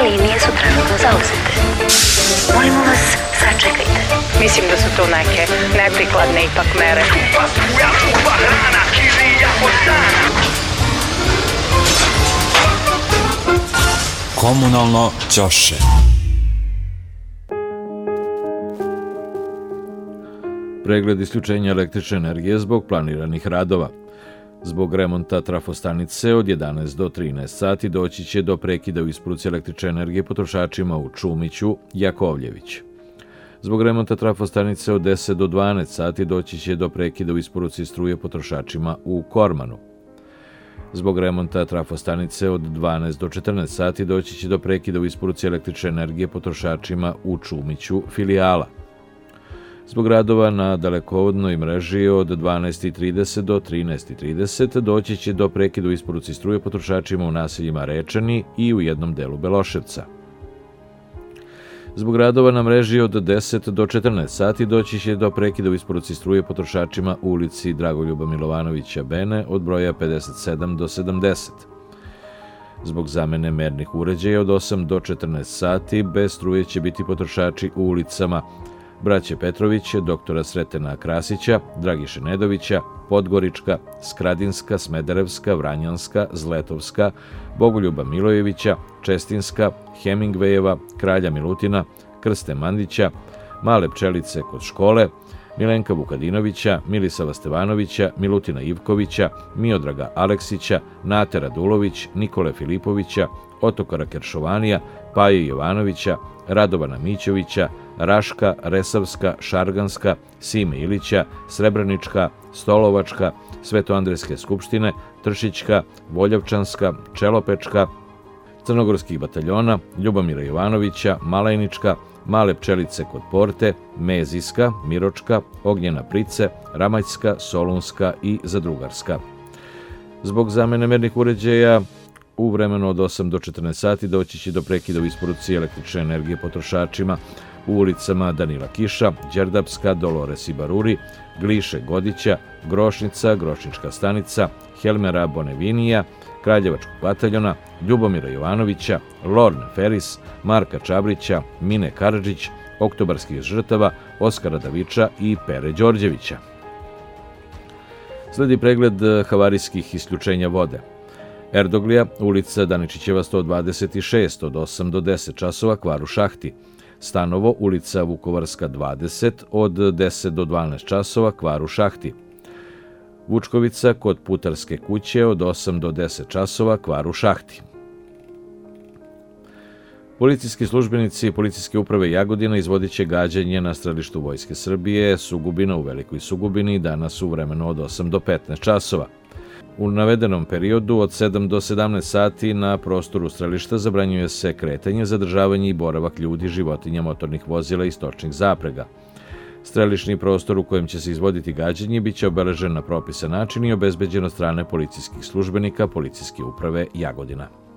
linije su trenutno zauzete. Molimo vas, sačekajte. Mislim da su to neke neprikladne ipak mere. Komunalno ćoše. Pregled isključenja električne energije zbog planiranih radova. Zbog remonta trafostanice od 11 do 13 sati doći će do prekida u isporuci električne energije potrošačima u Čumiću, Jakovljević. Zbog remonta trafostanice od 10 do 12 sati doći će do prekida u isporuci struje potrošačima u Kormanu. Zbog remonta trafostanice od 12 do 14 sati doći će do prekida u isporuci električne energije potrošačima u Čumiću, filijala. Zbog radova na dalekovodnoj mreži od 12:30 do 13:30 doći će do prekida u isporuci struje potrošačima u naseljima Rečani i u jednom delu Beloševca. Zbog radova na mreži od 10 do 14 sati doći će do prekida u isporuci struje potrošačima u ulici Dragoljuba Milovanovića Bene od broja 57 do 70. Zbog zamene mernih uređaja od 8 do 14 sati bez struje će biti potrošači u ulicama Braće Petrović, doktora Sretena Krasića, Dragiše Nedovića, Podgorička, Skradinska, Smederevska, Vranjanska, Zletovska, Bogoljuba Milojevića, Čestinska, Hemingvejeva, Kralja Milutina, Krste Mandića, Male Pčelice kod škole, Milenka Vukadinovića, Milisava Stevanovića, Milutina Ivkovića, Miodraga Aleksića, Nate Radulović, Nikole Filipovića, Otokara Keršovanija, Paje Jovanovića, Radovana Mićovića, Raška, Resavska, Šarganska, Sime Ilića, Srebrenička, Stolovačka, Svetoandrejske skupštine, Tršićka, Voljavčanska, Čelopečka, Crnogorskih bataljona, Ljubomira Jovanovića, Malajnička, Male Pčelice kod Porte, Meziska, Miročka, Ognjena Price, Ramajska, Solunska i Zadrugarska. Zbog zamene mernih uređaja u vremenu od 8 do 14 sati doći će do prekida u isporuci električne energije potrošačima u ulicama Danila Kiša, Đerdapska, Dolores i Baruri, Gliše Godića, Grošnica, Grošnička stanica, Helmera Bonevinija, Kraljevačkog bataljona, Ljubomira Jovanovića, Lorne Feris, Marka Čabrića, Mine Karadžić, Oktobarskih žrtava, Oskara Daviča i Pere Đorđevića. Sledi pregled havarijskih isključenja vode. Erdoglija, ulica Daničićeva 126 od 8 do 10 časova, kvar u šahti. Stanovo, ulica Vukovarska 20 od 10 do 12 časova, kvar u šahti. Vučkovica kod Putarske kuće od 8 do 10 časova, kvar u šahti. Policijski službenici Policijske uprave Jagodina izvodit će gađanje na strelištu Vojske Srbije Sugubina u Velikoj Sugubini danas u vremenu od 8 do 15 časova. U navedenom periodu od 7 do 17 sati na prostoru strelišta zabranjuje se kretanje, zadržavanje i boravak ljudi, životinja, motornih vozila i stočnih zaprega. Strelišni prostor u kojem će se izvoditi gađanje biće obeležen na propisan način i obezbeđen od strane policijskih službenika Policijske uprave Jagodina.